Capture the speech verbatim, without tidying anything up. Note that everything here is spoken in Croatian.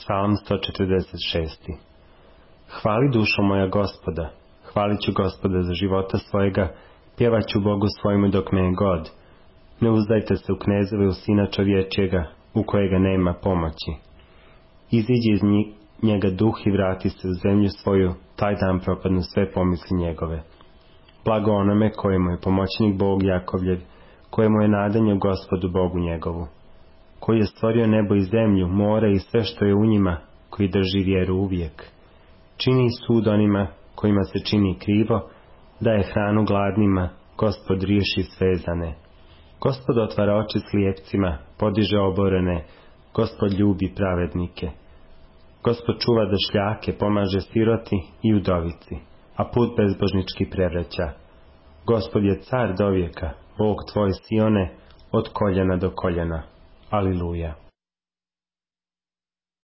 Psalm sto četrdeset šest. Hvali dušo moja Gospoda, hvalit ću Gospoda za života svojega, pjevat ću Bogu svojemu dok me je god. Ne uzdajte se u knezove, u sina čovječjega, u kojega nema pomoći. Iziđi iz njega duh i vrati se u zemlju svoju, taj dan propadnu sve pomisli njegove. Blago onome kojemu je pomoćnik Bog Jakovljev, kojemu je nadanje u Gospodu Bogu njegovu, koji je stvorio nebo i zemlju, more i sve što je u njima, koji drži vjeru uvijek. Čini sud onima kojima se čini krivo, daje hranu gladnima, Gospod riješi svezane. Gospod otvara oči slijepcima, podiže oborene, Gospod ljubi pravednike. Gospod čuva došljake, pomaže siroti i udovici, a put bezbožnički prevraća. Gospod je car dovijeka, Bog tvoj Sione, od koljena do koljena. Aliluja.